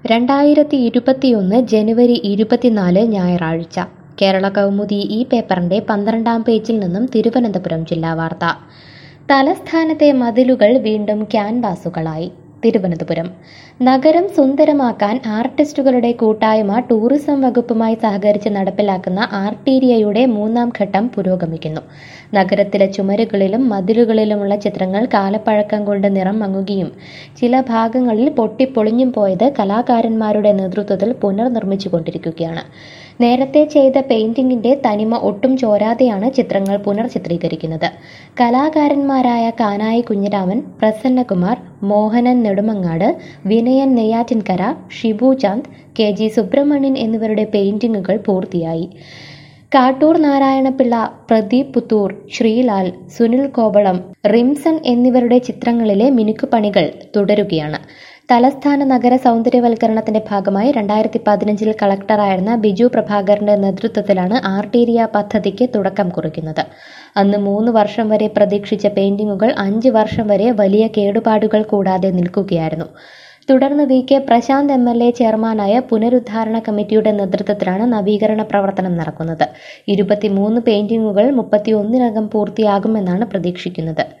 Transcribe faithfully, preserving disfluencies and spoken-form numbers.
രണ്ടായിരത്തി ഇരുപത്തിയൊന്ന് ജനുവരി ഇരുപത്തിനാല് ഞായറാഴ്ച കേരള കൗമുദി ഈ പേപ്പറിന്റെ പന്ത്രണ്ടാം പേജിൽ നിന്നും തിരുവനന്തപുരം ജില്ലാ വാർത്ത. തലസ്ഥാനത്തെ മതിലുകൾ വീണ്ടും ക്യാൻവാസുകളായി. തിരുവനന്തപുരം നഗരം സുന്ദരമാക്കാൻ ആർട്ടിസ്റ്റുകളുടെ കൂട്ടായ്മ ടൂറിസം വകുപ്പുമായി സഹകരിച്ച് നടപ്പിലാക്കുന്ന ആർട്ടീരിയയുടെ മൂന്നാം ഘട്ടം പുരോഗമിക്കുന്നു. നഗരത്തിലെ ചുമരുകളിലും മതിലുകളിലുമുള്ള ചിത്രങ്ങൾ കാലപ്പഴക്കം കൊണ്ട് നിറം മങ്ങുകയും ചില ഭാഗങ്ങളിൽ പൊട്ടിപ്പൊളിഞ്ഞും പോയത് കലാകാരന്മാരുടെ നേതൃത്വത്തിൽ പുനർനിർമ്മിച്ചുകൊണ്ടിരിക്കുകയാണ്. നേരത്തെ ചെയ്ത പെയിന്റിങ്ങിന്റെ തനിമ ഒട്ടും ചോരാതെയാണ് ചിത്രങ്ങൾ പുനർചിത്രീകരിക്കുന്നത്. കലാകാരന്മാരായ കാനായി കുഞ്ഞിരാമൻ, പ്രസന്നകുമാർ, മോഹനൻ നെടുമങ്ങാട്, വിനയൻ നെയ്യാറ്റിൻകര, ഷിബു ചാന്ദ്, കെ ജി സുബ്രഹ്മണ്യൻ എന്നിവരുടെ പെയിന്റിങ്ങുകൾ പൂർത്തിയായി. കാട്ടൂർ നാരായണപിള്ള, പ്രദീപ് പുത്തൂർ, ശ്രീലാൽ, സുനിൽ കോവളം, റിംസൺ എന്നിവരുടെ ചിത്രങ്ങളിലെ മിനുക്കുപണികൾ തുടരുകയാണ്. തലസ്ഥാന നഗര സൗന്ദര്യവൽക്കരണത്തിന്റെ ഭാഗമായി രണ്ടായിരത്തി പതിനഞ്ചിൽ കളക്ടറായിരുന്ന ബിജു പ്രഭാകരന്റെ നേതൃത്വത്തിലാണ് ആർട്ടീരിയ പദ്ധതിക്ക് തുടക്കം കുറിക്കുന്നത്. അന്ന് മൂന്ന് വർഷം വരെ പ്രതീക്ഷിച്ച പെയിന്റിങ്ങുകൾ അഞ്ച് വർഷം വരെ വലിയ കേടുപാടുകൾ കൂടാതെ നിൽക്കുകയായിരുന്നു. തുടർന്ന് V K Prasanth M L A ചെയർമാനായ പുനരുദ്ധാരണ കമ്മിറ്റിയുടെ നേതൃത്വത്തിലാണ് നവീകരണ പ്രവർത്തനം നടക്കുന്നത്. ഇരുപത്തിമൂന്ന് പെയിന്റിങ്ങുകൾ മുപ്പത്തിയൊന്നിനകം പൂർത്തിയാകുമെന്നാണ് പ്രതീക്ഷിക്കുന്നത്.